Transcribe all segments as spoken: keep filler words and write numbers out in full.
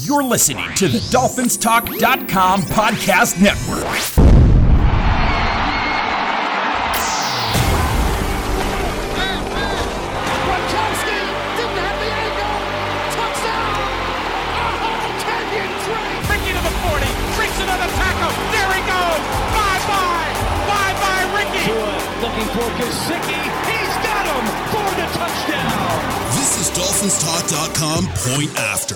You're listening to the Dolphins Talk dot com podcast network. Looking for Gesicki. He's got him for the touchdown. This is Dolphins Talk dot com Point After.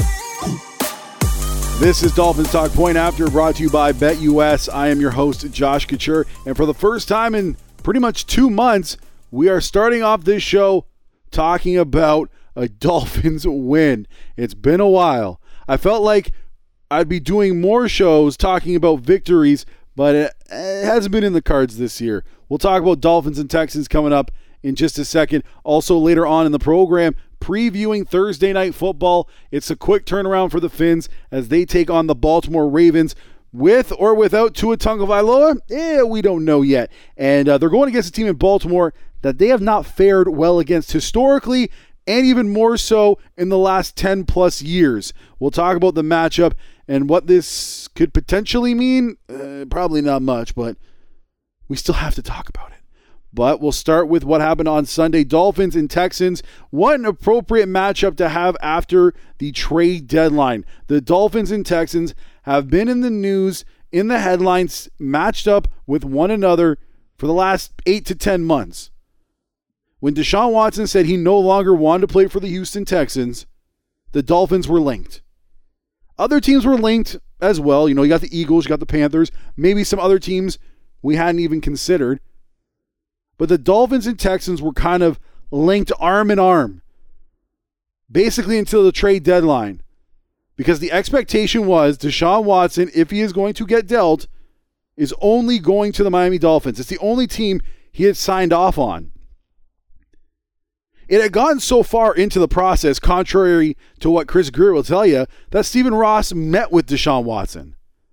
This is Dolphins Talk Point After, brought to you by BetUS. I am your host, Josh Couture, and for the first time in pretty much two months, we are starting off this show talking about a Dolphins win. It's been a while. I felt like I'd be doing more shows talking about victories, but it, it hasn't been in the cards this year. We'll talk about Dolphins and Texans coming up in just a second. Also later on in the program, previewing Thursday Night Football. It's a quick turnaround for the Fins as they take on the Baltimore Ravens with or without Tua Tagovailoa. Eh, we don't know yet. And uh, they're going against a team in Baltimore that they have not fared well against historically, and even more so in the last ten plus years. We'll talk about the matchup and what this could potentially mean. Uh, probably not much, but we still have to talk about it. But we'll start with what happened on Sunday. Dolphins and Texans. What an appropriate matchup to have after the trade deadline. The Dolphins and Texans have been in the news, in the headlines, matched up with one another for the last eight to ten months. When Deshaun Watson said he no longer wanted to play for the Houston Texans, the Dolphins were linked. Other teams were linked as well. You know, you got the Eagles, you got the Panthers, maybe some other teams we hadn't even considered. But the Dolphins and Texans were kind of linked arm in arm, basically until the trade deadline. Because the expectation was Deshaun Watson, if he is going to get dealt, is only going to the Miami Dolphins. It's the only team he had signed off on. It had gotten so far into the process, contrary to what Chris Grier will tell you, that Stephen Ross met with Deshaun Watson.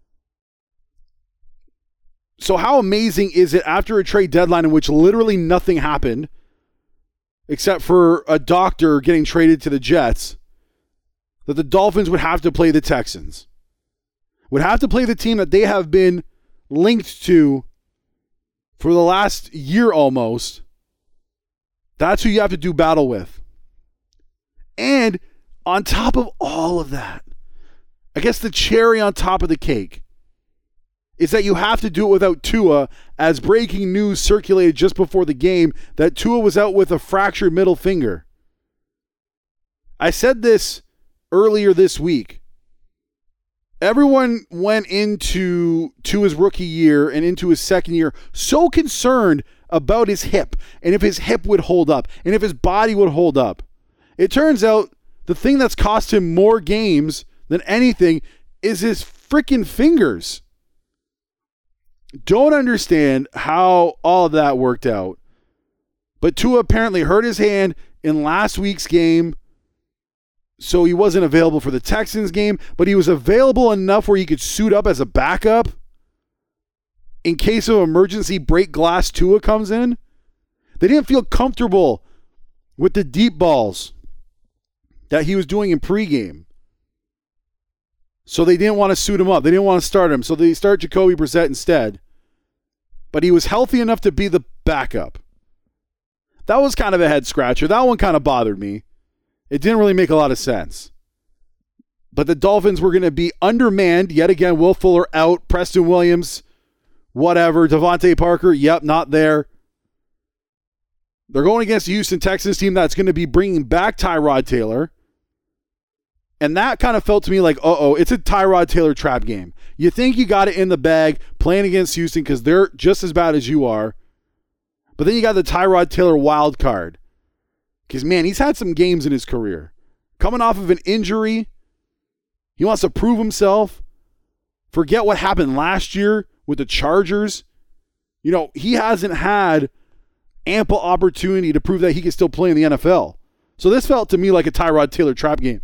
So how amazing is it after a trade deadline in which literally nothing happened, except for a doctor getting traded to the Jets, that the Dolphins would have to play the Texans? Would have to play the team that they have been linked to for the last year almost. That's who you have to do battle with. And on top of all of that, I guess the cherry on top of the cake is that you have to do it without Tua, as breaking news circulated just before the game that Tua was out with a fractured middle finger. I said this earlier this week. Everyone went into Tua's rookie year and into his second year so concerned about his hip and if his hip would hold up and if his body would hold up. It turns out the thing that's cost him more games than anything is his freaking fingers. Don't understand how all of that worked out. But Tua apparently hurt his hand in last week's game, so he wasn't available for the Texans game, but he was available enough where he could suit up as a backup in case of emergency break glass Tua comes in. They didn't feel comfortable with the deep balls that he was doing in pregame. So they didn't want to suit him up. They didn't want to start him. So they start Jacoby Brissett instead. But he was healthy enough to be the backup. That was kind of a head scratcher. That one kind of bothered me. It didn't really make a lot of sense. But the Dolphins were going to be undermanned. Yet again, Will Fuller out. Preston Williams, whatever. Devontae Parker, yep, not there. They're going against the Houston Texans team that's going to be bringing back Tyrod Taylor. And that kind of felt to me like, uh-oh, it's a Tyrod Taylor trap game. You think you got it in the bag playing against Houston because they're just as bad as you are. But then you got the Tyrod Taylor wild card. Because, man, he's had some games in his career. Coming off of an injury, he wants to prove himself. Forget what happened last year with the Chargers. You know, he hasn't had ample opportunity to prove that he can still play in the N F L. So this felt to me like a Tyrod Taylor trap game.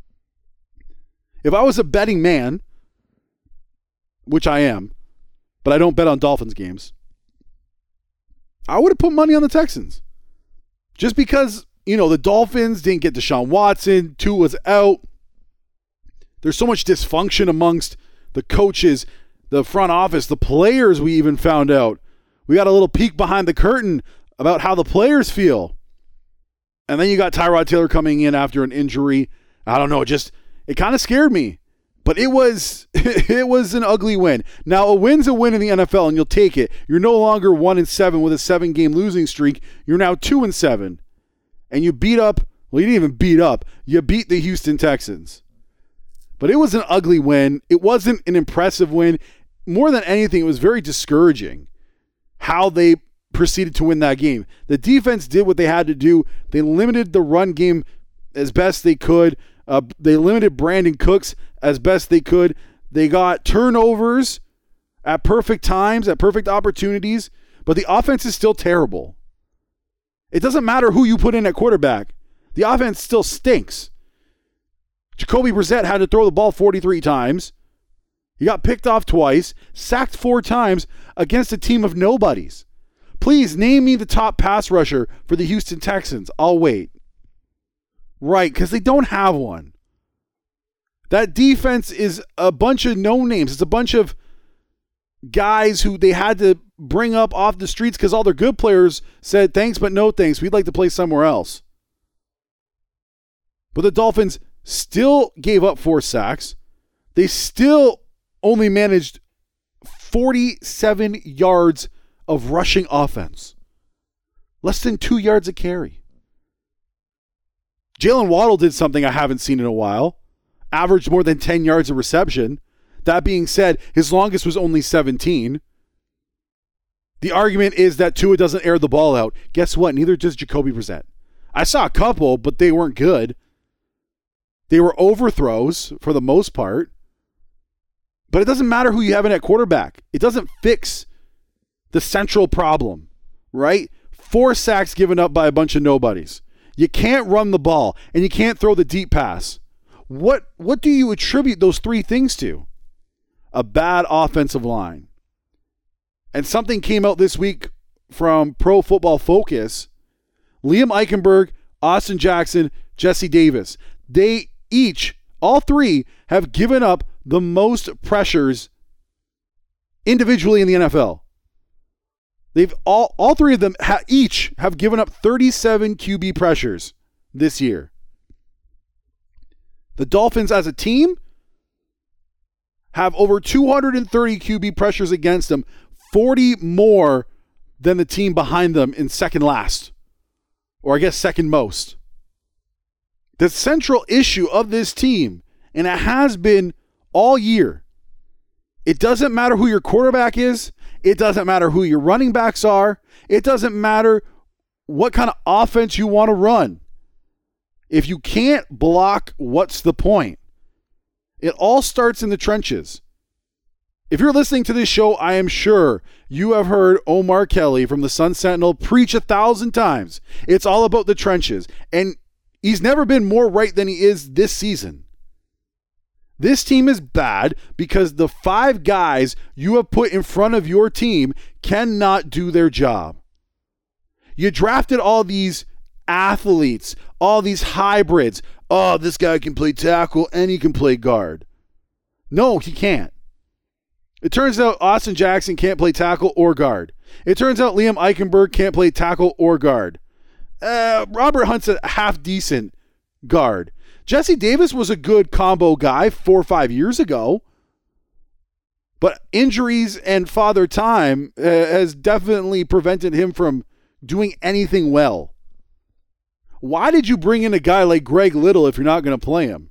If I was a betting man, which I am, but I don't bet on Dolphins games, I would have put money on the Texans. Just because, you know, the Dolphins didn't get Deshaun Watson, Tua was out. There's so much dysfunction amongst the coaches, the front office, the players. We even found out. We got a little peek behind the curtain about how the players feel. And then you got Tyrod Taylor coming in after an injury. I don't know, it just, it kind of scared me. But it was it was an ugly win. Now, a win's a win in the N F L, and you'll take it. You're no longer one and seven with a seven-game losing streak. You're now two and seven. And you beat up, well, you didn't even beat up. You beat the Houston Texans. But it was an ugly win. It wasn't an impressive win. More than anything, it was very discouraging how they proceeded to win that game. The defense did what they had to do. They limited the run game as best they could. Uh, they limited Brandon Cooks as best they could. They got turnovers at perfect times, at perfect opportunities, but the offense is still terrible. It doesn't matter who you put in at quarterback. The offense still stinks. Jacoby Brissett had to throw the ball forty-three times. He got picked off twice, sacked four times against a team of nobodies. Please name me the top pass rusher for the Houston Texans. I'll wait. Right, because they don't have one. That defense is a bunch of no-names. It's a bunch of guys who they had to bring up off the streets because all their good players said, thanks, but no thanks. We'd like to play somewhere else. But the Dolphins still gave up four sacks. They still only managed forty-seven yards of rushing offense. Less than two yards a carry. Jalen Waddle did something I haven't seen in a while. Averaged more than ten yards of reception. That being said, his longest was only seventeen. The argument is that Tua doesn't air the ball out. Guess what? Neither does Jacoby Brissett. I saw a couple, but they weren't good. They were overthrows for the most part. But it doesn't matter who you have in at quarterback. It doesn't fix the central problem, right? Four sacks given up by a bunch of nobodies. You can't run the ball, and you can't throw the deep pass. What, what do you attribute those three things to? A bad offensive line. And something came out this week from Pro Football Focus. Liam Eichenberg, Austin Jackson, Jesse Davis. They each, all three, have given up the most pressures individually in the N F L. They've all, all three of them ha, each have given up thirty-seven Q B pressures this year. The Dolphins as a team have over two hundred thirty Q B pressures against them, forty more than the team behind them in second last, or I guess second most. The central issue of this team, and it has been all year, it doesn't matter who your quarterback is. It doesn't matter who your running backs are. It doesn't matter what kind of offense you want to run. If you can't block, what's the point? It all starts in the trenches. If you're listening to this show, I am sure you have heard Omar Kelly from the Sun Sentinel preach a thousand times. It's all about the trenches. And he's never been more right than he is this season. This team is bad because the five guys you have put in front of your team cannot do their job. You drafted all these athletes, all these hybrids. Oh, this guy can play tackle and he can play guard. No, he can't. It turns out Austin Jackson can't play tackle or guard. It turns out Liam Eichenberg can't play tackle or guard. Uh, Robert Hunt's a half-decent guard. Jesse Davis was a good combo guy four or five years ago. But injuries and father time uh, has definitely prevented him from doing anything well. Why did you bring in a guy like Greg Little if you're not going to play him?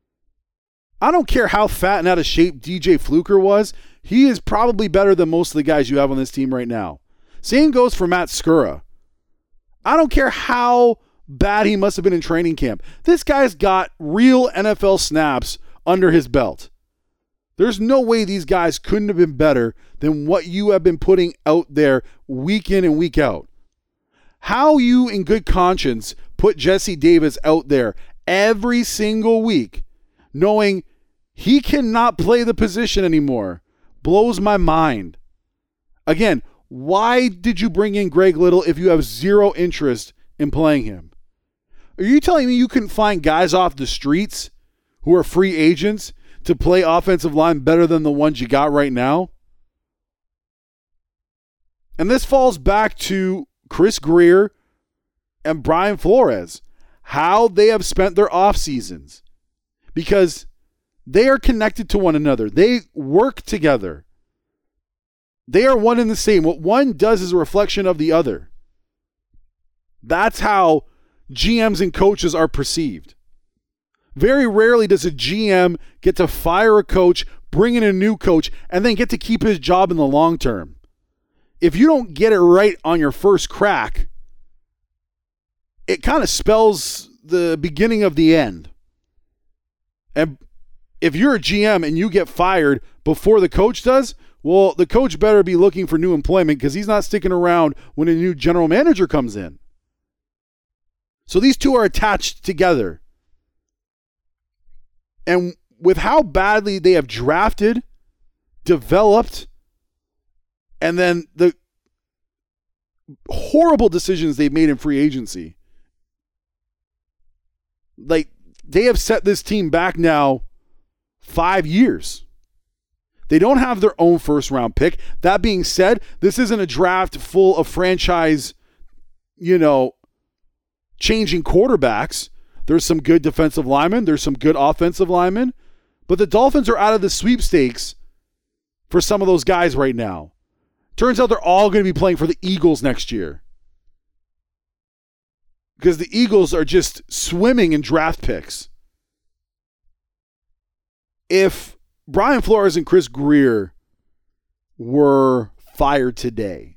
I don't care how fat and out of shape D J Fluker was. He is probably better than most of the guys you have on this team right now. Same goes for Matt Skura. I don't care how bad he must have been in training camp. This guy's got real N F L snaps under his belt. There's no way these guys couldn't have been better than what you have been putting out there week in and week out. How you, in good conscience, put Jesse Davis out there every single week, knowing he cannot play the position anymore, blows my mind. Again, why did you bring in Greg Little if you have zero interest in playing him? Are you telling me you couldn't find guys off the streets who are free agents? to play offensive line better than the ones you got right now? And this falls back to Chris Grier and Brian Flores, how they have spent their off seasons, because they are connected to one another. They work together. They are one and the same. What one does is a reflection of the other. That's how G Ms and coaches are perceived. Very rarely does a G M get to fire a coach, bring in a new coach, and then get to keep his job in the long term. If you don't get it right on your first crack, it kind of spells the beginning of the end. And if you're a G M and you get fired before the coach does, well, the coach better be looking for new employment, because he's not sticking around when a new general manager comes in. So these two are attached together. And with how badly they have drafted, developed, and then the horrible decisions they've made in free agency, like, they have set this team back now five years. They don't have their own first round pick. That being said, this isn't a draft full of franchise, you know, changing quarterbacks. There's some good defensive linemen. There's some good offensive linemen. But the Dolphins are out of the sweepstakes for some of those guys right now. Turns out they're all going to be playing for the Eagles next year, because the Eagles are just swimming in draft picks. If Brian Flores and Chris Grier were fired today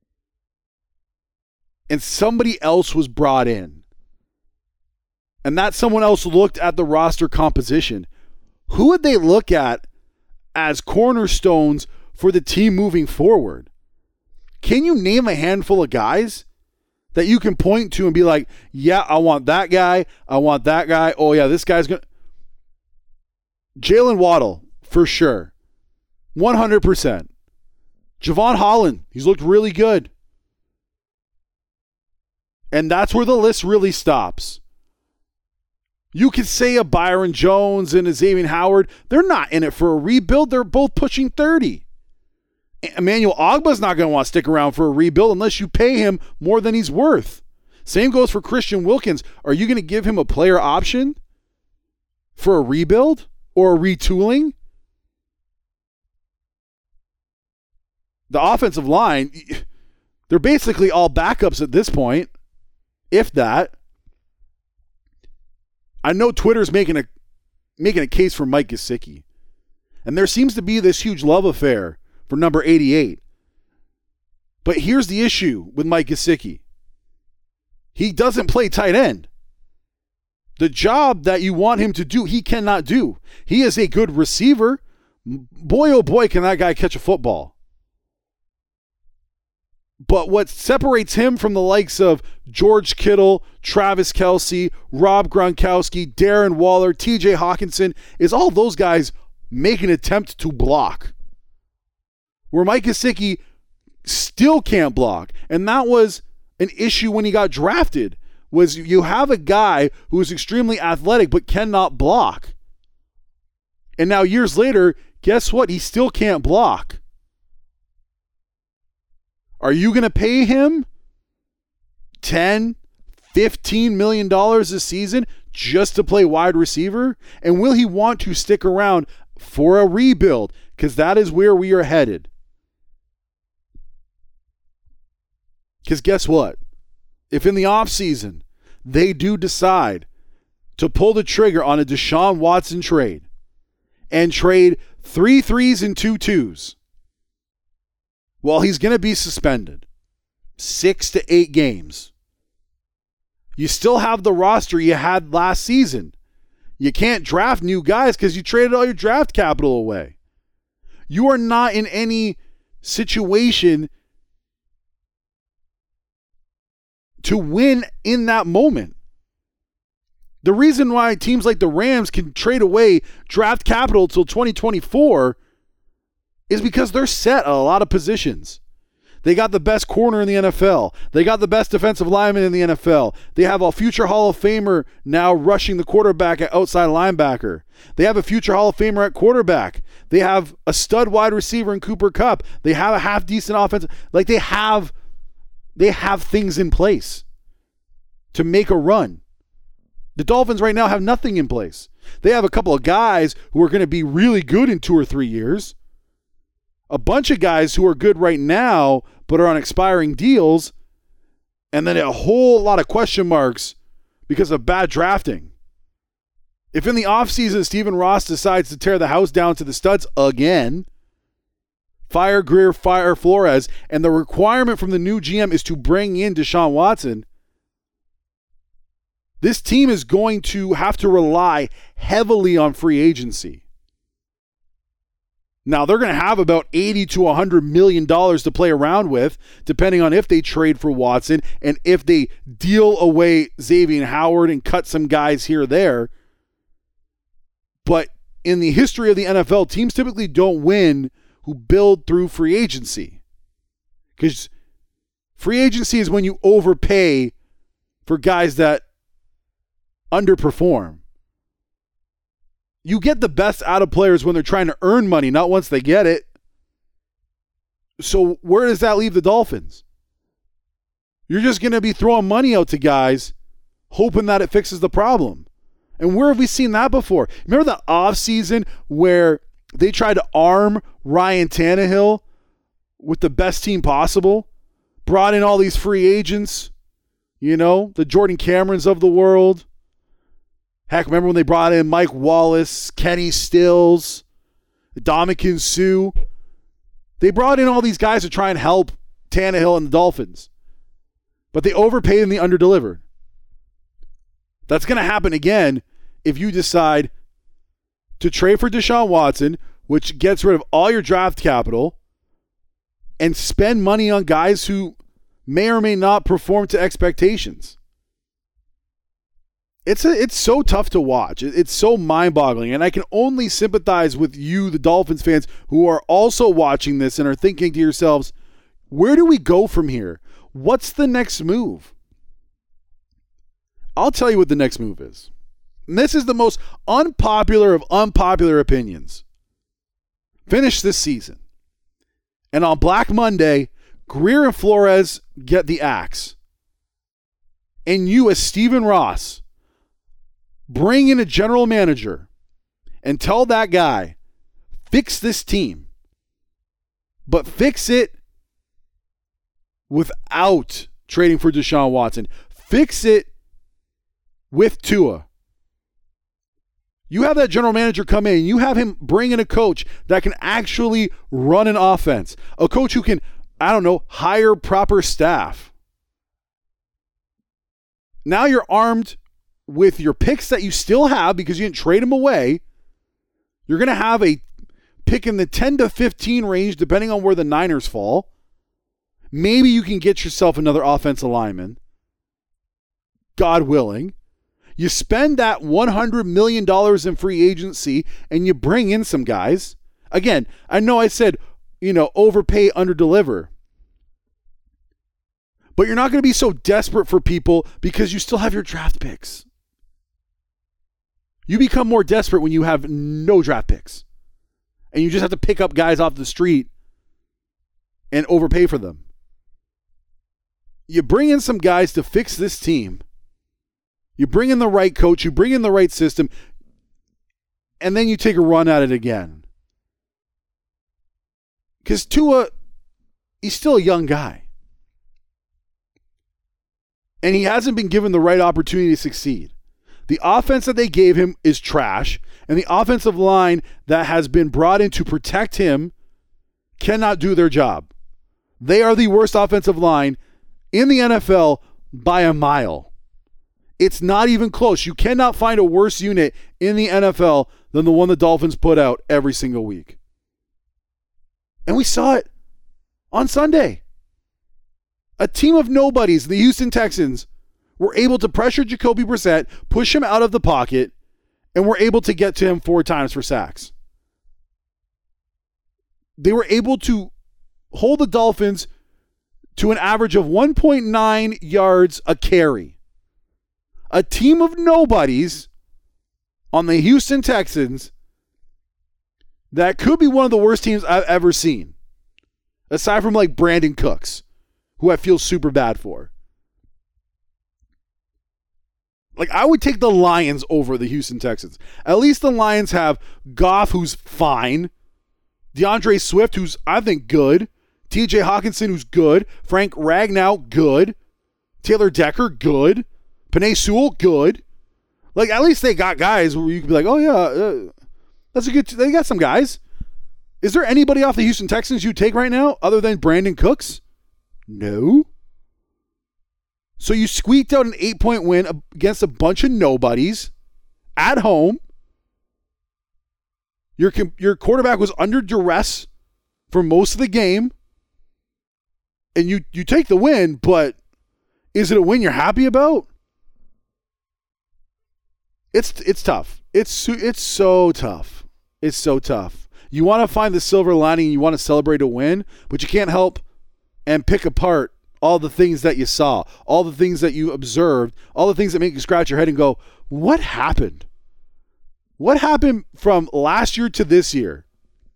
and somebody else was brought in, and that someone else looked at the roster composition, who would they look at as cornerstones for the team moving forward? Can you name a handful of guys that you can point to and be like, yeah, I want that guy. I want that guy. Oh, yeah, this guy's going to. Jalen Waddle, for sure. one hundred percent. Javon Holland, he's looked really good. And that's where the list really stops. You could say a Byron Jones and a Xavier Howard, they're not in it for a rebuild. They're both pushing thirty. Emmanuel Ogba's not going to want to stick around for a rebuild unless you pay him more than he's worth. Same goes for Christian Wilkins. Are you going to give him a player option for a rebuild or a retooling? The offensive line, they're basically all backups at this point, if that. I know Twitter's making a making a case for Mike Gesicki. And there seems to be this huge love affair for number eighty-eight. But here's the issue with Mike Gesicki. He doesn't play tight end. The job that you want him to do, he cannot do. He is a good receiver. Boy, oh boy, can that guy catch a football. But what separates him from the likes of George Kittle, Travis Kelce, Rob Gronkowski, Darren Waller, T J Hawkinson is all those guys make an attempt to block. Where Mike Gesicki still can't block. And that was an issue when he got drafted, was you have a guy who is extremely athletic but cannot block. And now years later, guess what? He still can't block. Are you going to pay him ten, fifteen million dollars a season just to play wide receiver? And will he want to stick around for a rebuild? Because that is where we are headed. Because guess what? If in the offseason they do decide to pull the trigger on a Deshaun Watson trade and trade three threes and two twos, well, he's going to be suspended six to eight games. You still have the roster you had last season. You can't draft new guys because you traded all your draft capital away. You are not in any situation to win in that moment. The reason why teams like the Rams can trade away draft capital until twenty twenty-four is because they're set at a lot of positions. They got the best corner in the N F L. They got the best defensive lineman in the N F L. They have a future Hall of Famer now rushing the quarterback at outside linebacker. They have a future Hall of Famer at quarterback. They have a stud wide receiver in Cooper Kupp. They have a half-decent offense. Like they have, they have things in place to make a run. The Dolphins right now have nothing in place. They have a couple of guys who are going to be really good in two or three years. A bunch of guys who are good right now but are on expiring deals, and then a whole lot of question marks because of bad drafting. If in the offseason Stephen Ross decides to tear the house down to the studs again, fire Greer, fire Flores, and the requirement from the new G M is to bring in Deshaun Watson, this team is going to have to rely heavily on free agency. Now, they're going to have about eighty to one hundred million dollars to play around with, depending on if they trade for Watson and if they deal away Xavier Howard and cut some guys here or there. But in the history of the N F L, teams typically don't win who build through free agency. Because free agency is when you overpay for guys that underperform. You get the best out of players when they're trying to earn money, not once they get it. So where does that leave the Dolphins? You're just going to be throwing money out to guys, hoping that it fixes the problem. And where have we seen that before? Remember the offseason where they tried to arm Ryan Tannehill with the best team possible? Brought in all these free agents, you know, the Jordan Camerons of the world. Heck, remember when they brought in Mike Wallace, Kenny Stills, Dominican Sue? They brought in all these guys to try and help Tannehill and the Dolphins. But they overpaid and they underdelivered. That's going to happen again if you decide to trade for Deshaun Watson, which gets rid of all your draft capital, and spend money on guys who may or may not perform to expectations. It's a, it's so tough to watch. It's so mind-boggling. And I can only sympathize with you, the Dolphins fans, who are also watching this and are thinking to yourselves, where do we go from here? What's the next move? I'll tell you what the next move is. And this is the most unpopular of unpopular opinions. Finish this season. And on Black Monday, Greer and Flores get the axe. And you, as Stephen Ross, bring in a general manager and tell that guy, fix this team. But fix it without trading for Deshaun Watson. Fix it with Tua. You have that general manager come in. You have him bring in a coach that can actually run an offense. A coach who can, I don't know, hire proper staff. Now you're armed with your picks that you still have because you didn't trade them away. You're going to have a pick in the ten to fifteen range depending on where the Niners fall. Maybe you can get yourself another offensive lineman. God willing. You spend that one hundred million dollars in free agency and you bring in some guys. Again, I know I said, you know, overpay, underdeliver. But you're not going to be so desperate for people because you still have your draft picks. You become more desperate when you have no draft picks. And you just have to pick up guys off the street and overpay for them. You bring in some guys to fix this team. You bring in the right coach. You bring in the right system. And then you take a run at it again. Because Tua, he's still a young guy. And he hasn't been given the right opportunity to succeed. The offense that they gave him is trash, and the offensive line that has been brought in to protect him cannot do their job. They are the worst offensive line in the N F L by a mile. It's not even close. You cannot find a worse unit in the N F L than the one the Dolphins put out every single week. And we saw it on Sunday. A team of nobodies, the Houston Texans, were able to pressure Jacoby Brissett, push him out of the pocket, and were able to get to him four times for sacks. They were able to hold the Dolphins to an average of one point nine yards a carry. A team of nobodies on the Houston Texans that could be one of the worst teams I've ever seen. Aside from like Brandon Cooks, who I feel super bad for. Like, I would take the Lions over the Houston Texans. At least the Lions have Goff, who's fine. DeAndre Swift, who's, I think, good. T J Hawkinson, who's good. Frank Ragnow, good. Taylor Decker, good. Penei Sewell, good. Like, at least they got guys where you could be like, oh, yeah, uh, that's a good, they got some guys. Is there anybody off the Houston Texans you take right now other than Brandon Cooks? No. So you squeaked out an eight-point win against a bunch of nobodies at home. Your, your quarterback was under duress for most of the game. And you, you take the win, but is it a win you're happy about? It's it's tough. It's it's so tough. It's so tough. You want to find the silver lining, you want to celebrate a win, but you can't help and pick apart all the things that you saw, all the things that you observed, all the things that make you scratch your head and go, what happened? What happened from last year to this year?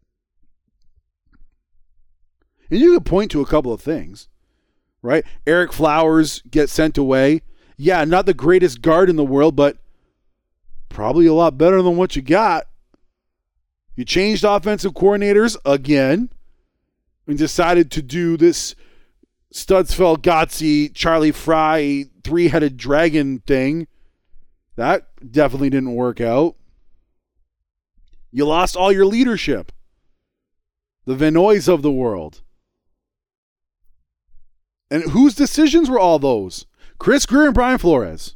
And you could point to a couple of things, right? Eric Flowers gets sent away. Yeah, not the greatest guard in the world, but probably a lot better than what you got. You changed offensive coordinators again and decided to do this Stutzfeld, Gotze, Charlie Fry, three-headed dragon thing. That definitely didn't work out. You lost all your leadership. The Vanoys of the world. And whose decisions were all those? Chris Grier and Brian Flores.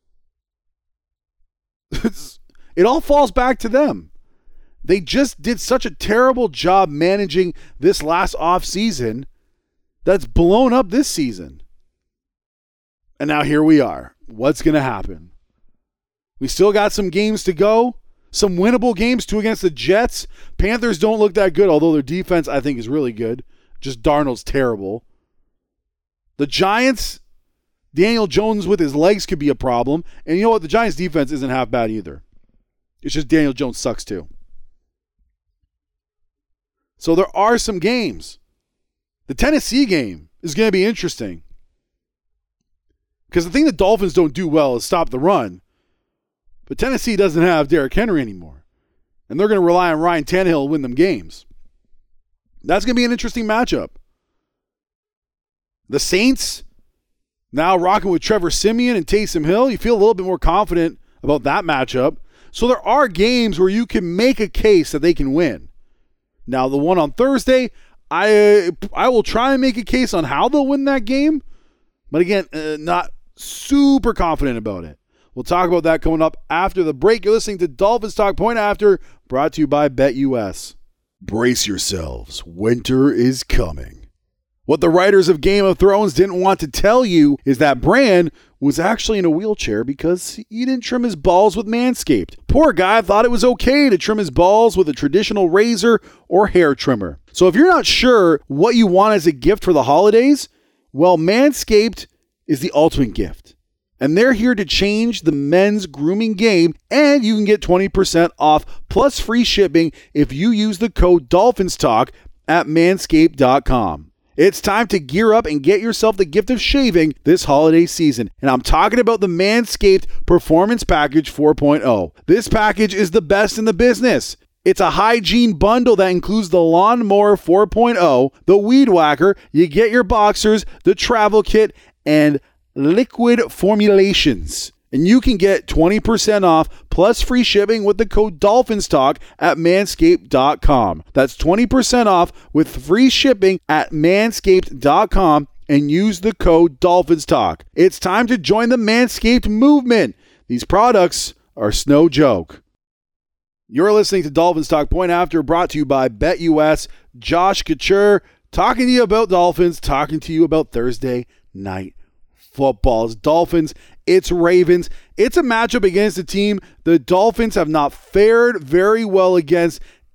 It all falls back to them. They just did such a terrible job managing this last offseason that's blown up this season. And now here we are. What's going to happen? We still got some games to go. Some winnable games, two against the Jets. Panthers don't look that good, although their defense, I think, is really good. Just Darnold's terrible. The Giants, Daniel Jones with his legs could be a problem. And you know what? The Giants' defense isn't half bad either. It's just Daniel Jones sucks too. So there are some games. The Tennessee game is going to be interesting. Because the thing the Dolphins don't do well is stop the run. But Tennessee doesn't have Derrick Henry anymore. And they're going to rely on Ryan Tannehill to win them games. That's going to be an interesting matchup. The Saints, now rocking with Trevor Siemian and Taysom Hill. You feel a little bit more confident about that matchup. So there are games where you can make a case that they can win. Now, the one on Thursday, I I will try and make a case on how they'll win that game. But again, uh, not super confident about it. We'll talk about that coming up after the break. You're listening to Dolphins Talk Point After, brought to you by BetUS. Brace yourselves. Winter is coming. What the writers of Game of Thrones didn't want to tell you is that Bran was actually in a wheelchair because he didn't trim his balls with Manscaped. Poor guy thought it was okay to trim his balls with a traditional razor or hair trimmer. So if you're not sure what you want as a gift for the holidays, well, Manscaped is the ultimate gift. And they're here to change the men's grooming game, and you can get twenty percent off plus free shipping if you use the code DolphinsTalk at manscaped dot com. It's time to gear up and get yourself the gift of shaving this holiday season. And I'm talking about the Manscaped Performance Package four point oh. This package is the best in the business. It's a hygiene bundle that includes the Lawnmower four point oh, the Weed Whacker, you get your boxers, the travel kit, and liquid formulations. And you can get twenty percent off plus free shipping with the code DolphinsTalk at manscaped dot com. That's twenty percent off with free shipping at manscaped dot com and use the code DolphinsTalk. It's time to join the Manscaped movement. These products are no joke. You're listening to Dolphins Talk Point After, brought to you by BetUS. Josh Couture talking to you about Dolphins, talking to you about Thursday night football. It's Dolphins, it's Ravens. It's a matchup against a team the Dolphins have not fared very well against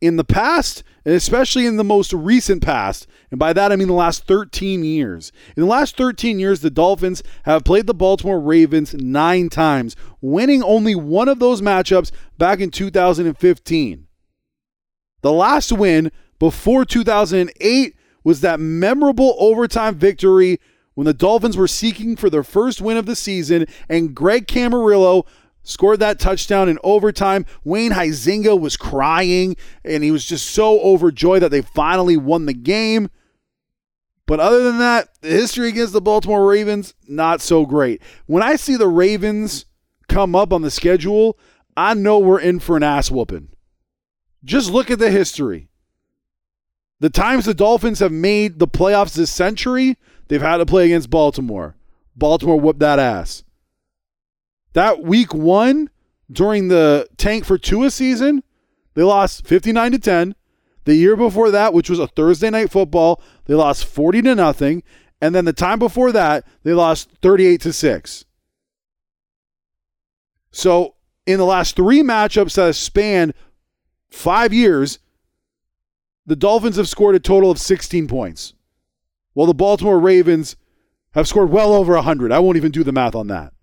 in the past, and especially in the most recent past, and by that I mean the last thirteen years. In the last thirteen years, the Dolphins have played the Baltimore Ravens nine times, winning only one of those matchups back in two thousand fifteen. The last win before two thousand eight was that memorable overtime victory when the Dolphins were seeking for their first win of the season, and Greg Camarillo scored that touchdown in overtime. Wayne Huizenga was crying, and he was just so overjoyed that they finally won the game. But other than that, the history against the Baltimore Ravens, not so great. When I see the Ravens come up on the schedule, I know we're in for an ass whooping. Just look at the history. The times the Dolphins have made the playoffs this century, they've had to play against Baltimore. Baltimore whooped that ass. That week one during the Tank for Tua season, they lost fifty-nine to ten. The year before that, which was a Thursday night football, they lost forty to nothing. And then the time before that, they lost thirty-eight to six. So in the last three matchups that have spanned five years, the Dolphins have scored a total of sixteen points, while the Baltimore Ravens have scored well over one hundred. I won't even do the math on that.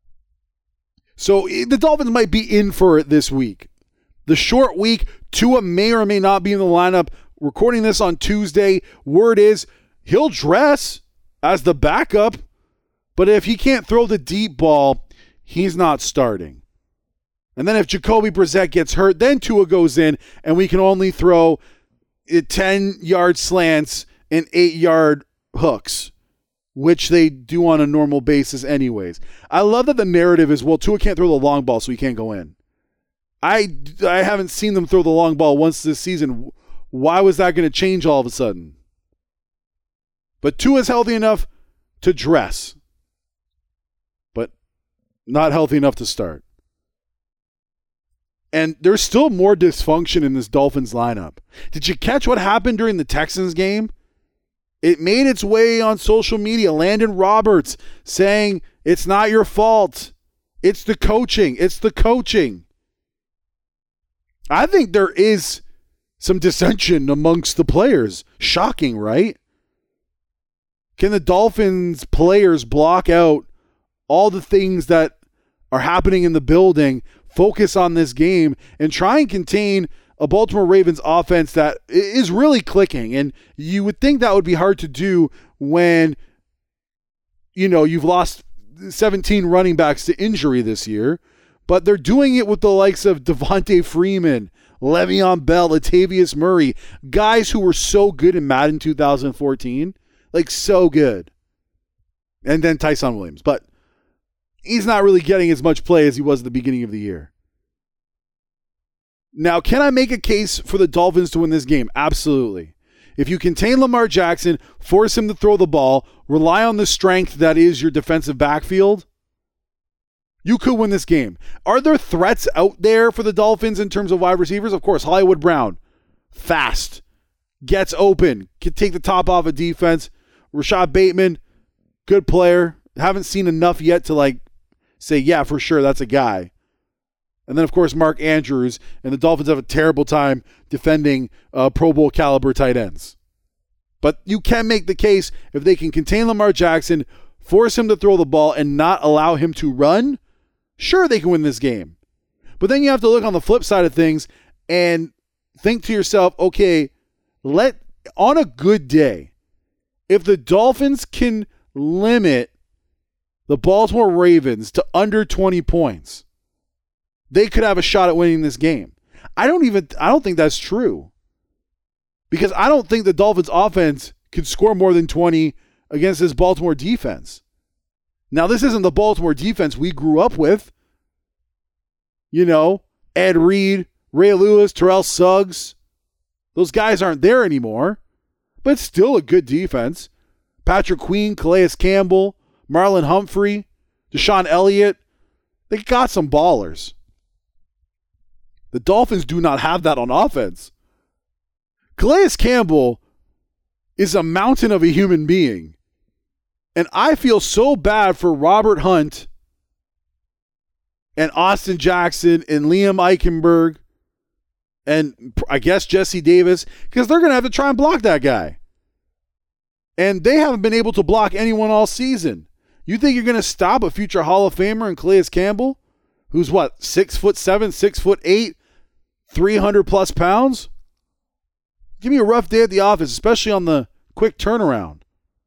So the Dolphins might be in for it this week. The short week, Tua may or may not be in the lineup. Recording this on Tuesday. Word is he'll dress as the backup, but if he can't throw the deep ball, he's not starting. And then if Jacoby Brissett gets hurt, then Tua goes in, and we can only throw ten-yard slants and eight-yard hooks, which they do on a normal basis anyways. I love that the narrative is, well, Tua can't throw the long ball, so he can't go in. I, I haven't seen them throw the long ball once this season. Why was that going to change all of a sudden? But Tua's healthy enough to dress, but not healthy enough to start. And there's still more dysfunction in this Dolphins lineup. Did you catch what happened during the Texans game? It made its way on social media. Landon Roberts saying, it's not your fault. It's the coaching. It's the coaching. I think there is some dissension amongst the players. Shocking, right? Can the Dolphins players block out all the things that are happening in the building, focus on this game, and try and contain a Baltimore Ravens offense that is really clicking? And you would think that would be hard to do when, you know, you've lost seventeen running backs to injury this year, but they're doing it with the likes of Devontae Freeman, Le'Veon Bell, Latavius Murray, guys who were so good in Madden two thousand fourteen, like so good. And then Tyson Williams, but he's not really getting as much play as he was at the beginning of the year. Now, can I make a case for the Dolphins to win this game? Absolutely. If you contain Lamar Jackson, force him to throw the ball, rely on the strength that is your defensive backfield, you could win this game. Are there threats out there for the Dolphins in terms of wide receivers? Of course, Hollywood Brown, fast, gets open, can take the top off a defense. Rashad Bateman, good player. Haven't seen enough yet to like say, yeah, for sure, that's a guy. And then, of course, Mark Andrews, and the Dolphins have a terrible time defending uh, Pro Bowl caliber tight ends. But you can make the case if they can contain Lamar Jackson, force him to throw the ball, and not allow him to run, sure, they can win this game. But then you have to look on the flip side of things and think to yourself, okay, let on a good day, if the Dolphins can limit the Baltimore Ravens to under twenty points, they could have a shot at winning this game. I don't even, I don't think that's true. Because I don't think the Dolphins offense could score more than twenty against this Baltimore defense. Now, this isn't the Baltimore defense we grew up with. You know, Ed Reed, Ray Lewis, Terrell Suggs. Those guys aren't there anymore. But it's still a good defense. Patrick Queen, Calais Campbell, Marlon Humphrey, Deshaun Elliott. They got some ballers. The Dolphins do not have that on offense. Calais Campbell is a mountain of a human being. And I feel so bad for Robert Hunt and Austin Jackson and Liam Eichenberg and I guess Jesse Davis, because they're going to have to try and block that guy. And they haven't been able to block anyone all season. You think you're going to stop a future Hall of Famer in Calais Campbell, who's what, six foot seven, six foot eight, three hundred plus pounds? Give me a rough day at the office, especially on the quick turnaround.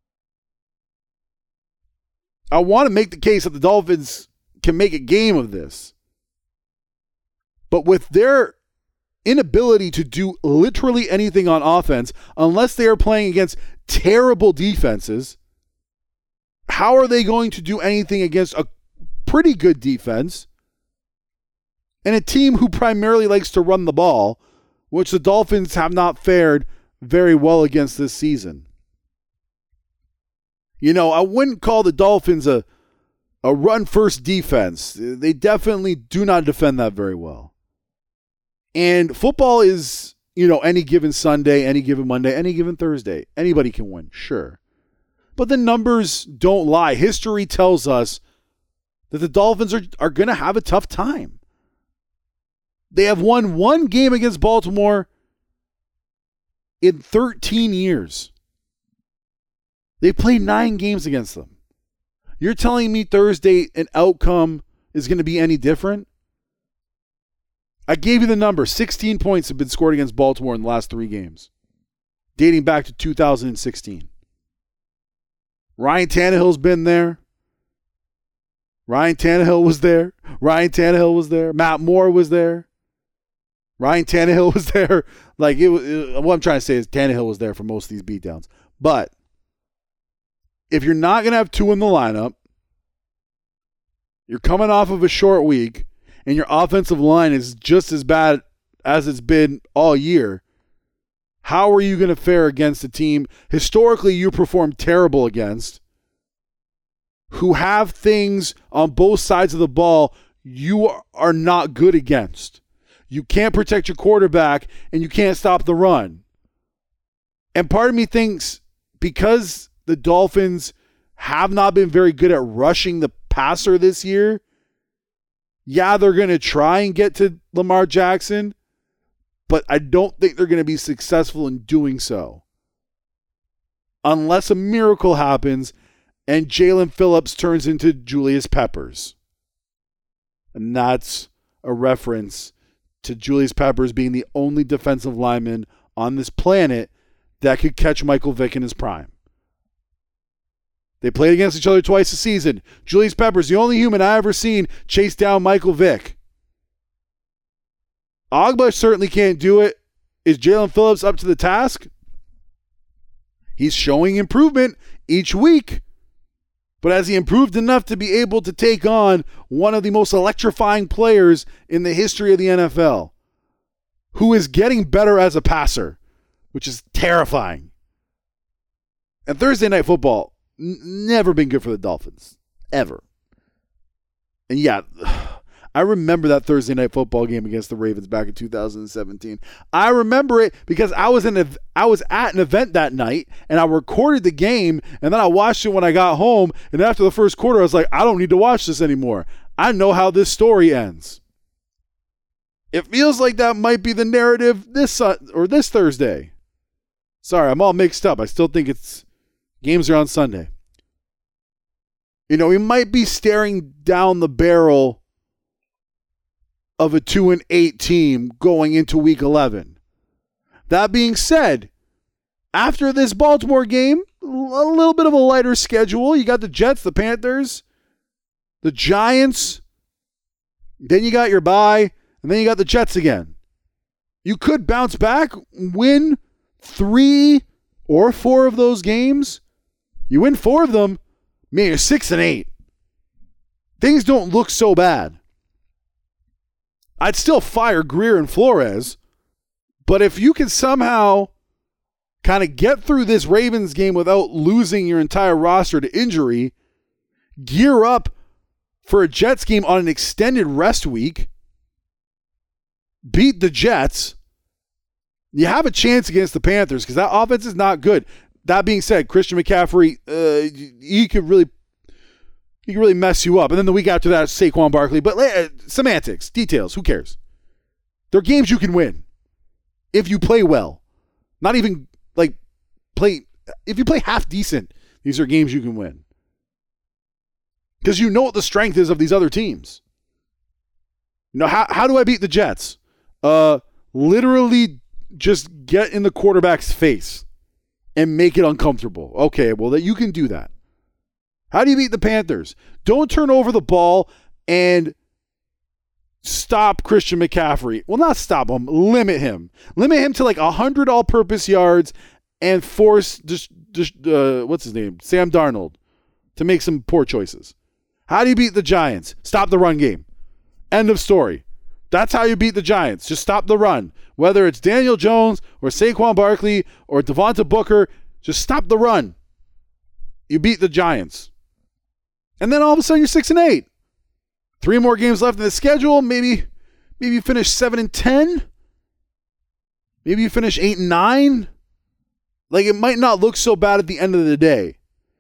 I want to make the case that the Dolphins can make a game of this. But with their inability to do literally anything on offense, unless they are playing against terrible defenses, how are they going to do anything against a pretty good defense and a team who primarily likes to run the ball, which the Dolphins have not fared very well against this season? You know, I wouldn't call the Dolphins a, a run-first defense. They definitely do not defend that very well. And football is, you know, any given Sunday, any given Monday, any given Thursday. Anybody can win, sure. But the numbers don't lie. History tells us that the Dolphins are, are going to have a tough time. They have won one game against Baltimore in thirteen years. They played nine games against them. You're telling me Thursday an outcome is going to be any different? I gave you the number. sixteen points have been scored against Baltimore in the last three games, dating back to two thousand sixteen. Ryan Tannehill's been there. Ryan Tannehill was there. Ryan Tannehill was there. Matt Moore was there. Ryan Tannehill was there. Like it, it, what I'm trying to say is Tannehill was there for most of these beatdowns. But if you're not going to have two in the lineup, you're coming off of a short week, and your offensive line is just as bad as it's been all year, how are you going to fare against a team historically you performed terrible against, who have things on both sides of the ball you are not good against? You can't protect your quarterback, and you can't stop the run. And part of me thinks because the Dolphins have not been very good at rushing the passer this year, yeah, they're going to try and get to Lamar Jackson, but I don't think they're going to be successful in doing so. Unless a miracle happens and Jalen Phillips turns into Julius Peppers. And that's a reference to Julius Peppers being the only defensive lineman on this planet that could catch Michael Vick in his prime. They played against each other twice a season. Julius Peppers, the only human I ever seen chase down Michael Vick. Ogba certainly can't do it. Is Jalen Phillips up to the task? He's showing improvement each week. But has he improved enough to be able to take on one of the most electrifying players in the history of the N F L, who is getting better as a passer, which is terrifying? And Thursday Night Football, never been good for the Dolphins. Ever. And yeah, I remember that Thursday Night Football game against the Ravens back in two thousand seventeen. I remember it because I was in a, I was at an event that night, and I recorded the game, and then I watched it when I got home, and after the first quarter, I was like, I don't need to watch this anymore. I know how this story ends. It feels like that might be the narrative this uh, or this Thursday. Sorry, I'm all mixed up. I still think it's games are on Sunday. You know, we might be staring down the barrel of a two and eight team going into week eleven. That being said, after this Baltimore game, a little bit of a lighter schedule. You got the Jets, the Panthers, the Giants. Then you got your bye, and then you got the Jets again. You could bounce back, win three or four of those games. You win four of them, man, you're six and eight. Things don't look so bad. I'd still fire Greer and Flores, but if you can somehow kind of get through this Ravens game without losing your entire roster to injury, gear up for a Jets game on an extended rest week, beat the Jets, you have a chance against the Panthers because that offense is not good. That being said, Christian McCaffrey, uh, he could really he could really mess you up. And then the week after that, Saquon Barkley. But uh, semantics, details, who cares? They're games you can win. if you play well. Not even like play, if you play half decent, these are games you can win. Because you know what the strength is of these other teams. You know, how, how do I beat the Jets? Uh, literally just get in the quarterback's face and make it uncomfortable. Okay, well, that you can do that. How do you beat the Panthers? Don't turn over the ball and stop Christian McCaffrey. Well, not stop him. Limit him. Limit him to like one hundred all-purpose yards and force, just, just uh, what's his name? Sam Darnold to make some poor choices. How do you beat the Giants? Stop the run game. End of story. That's how you beat the Giants. Just stop the run. Whether it's Daniel Jones or Saquon Barkley or Devonta Booker, just stop the run. You beat the Giants. And then all of a sudden you're six and eight. Three more games left in the schedule. Maybe, maybe you finish seven and ten. Maybe you finish eight and nine. Like, it might not look so bad at the end of the day.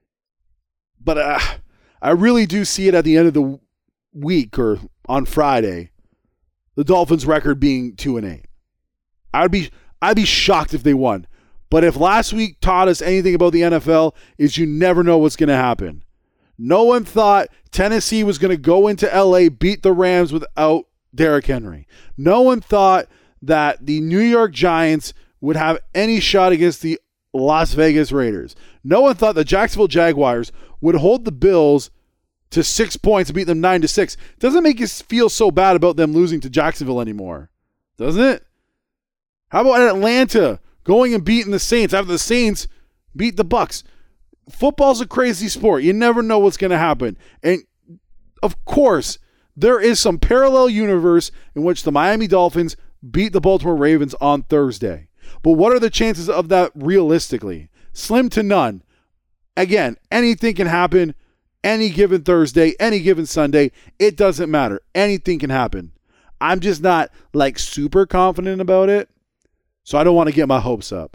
But uh, I really do see it at the end of the week or on Friday, the Dolphins' record being two and eight. I'd be I'd be shocked if they won. But if last week taught us anything about the N F L, is you never know what's going to happen. No one thought Tennessee was going to go into L A, beat the Rams without Derrick Henry. No one thought that the New York Giants would have any shot against the Las Vegas Raiders. No one thought the Jacksonville Jaguars would hold the Bills to six points and beat them nine to six. Doesn't make us feel so bad about them losing to Jacksonville anymore, doesn't it? How about Atlanta going and beating the Saints after the Saints beat the Bucks? Football's a crazy sport. You never know what's going to happen. And of course, there is some parallel universe in which the Miami Dolphins beat the Baltimore Ravens on Thursday. But what are the chances of that realistically? Slim to none. Again, anything can happen any given Thursday, any given Sunday. It doesn't matter. Anything can happen. I'm just not like super confident about it, so I don't want to get my hopes up.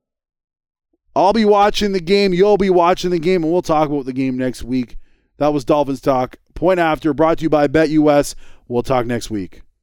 I'll be watching the game. You'll be watching the game, and we'll talk about the game next week. That was Dolphins Talk. Point After, brought to you by BetUS. We'll talk next week.